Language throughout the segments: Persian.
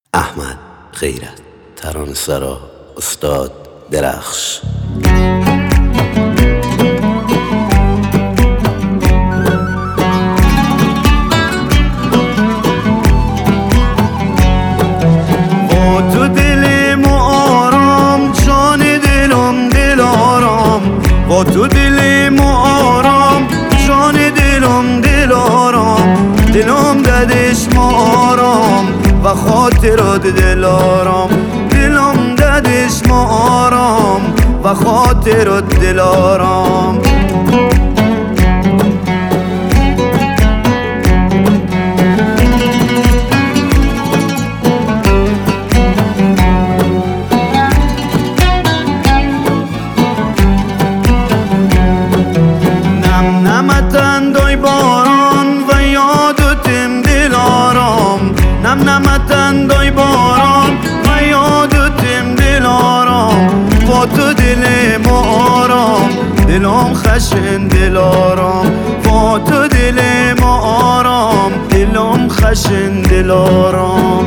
احمد غیرت، ترانه‌سرا استاد درخش. تو دلم آرام، جان دلم دلارام. با تو دلم آرام، جان دلم دلارام. دلم ددش آرام و خاطرات دلارام. دلم ددش آرام و خاطرات دلارام. نمتندای باران و یادتم دلارام. نمتندای باران و یادتم دلارام. با تو دلم آرام، دلم خشن دلارام. با تو دلم آرام، دلم خشن دلارام.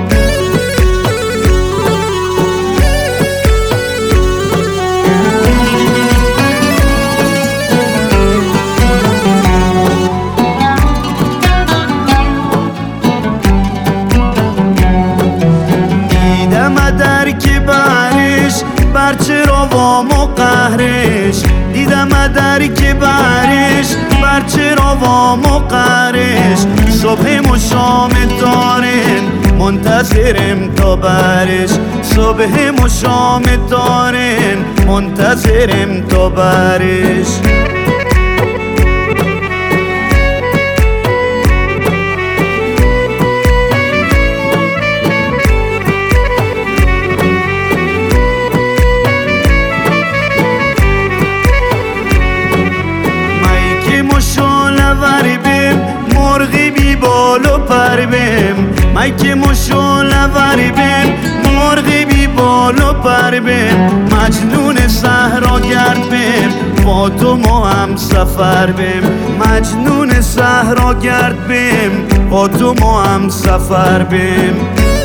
درک برش بر چراوام و قهرش. دیدم درک برش بر چراوام و قهرش. صبح و شام دارن منتظرم تا برش. صبح و شام دارن منتظرم تا برش. مرغی بی بال و پر بیم. من که مشولور بیم، مرغی بی بال و پر بیم. مجنون صحرا گرد بیم، با تو ما هم سفر بیم. مجنون صحرا گرد بیم، با تو ما هم سفر بیم.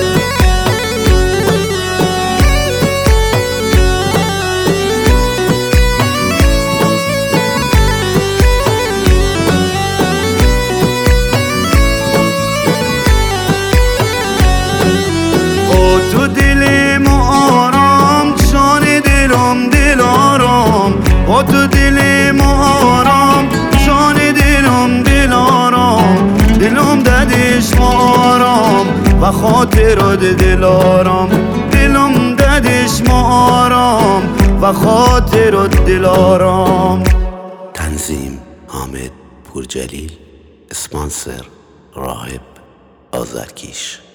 تو دلم آرام، جان دلم دلارام. با تو دلم آرام، جان دلم دلارام. دلم ددش آرام و خاطرات دلارام. دلم ددش آرام و خاطرات دلارام. تنظیم حامد پورجلیل، اسپانسر راهب آذرکیش.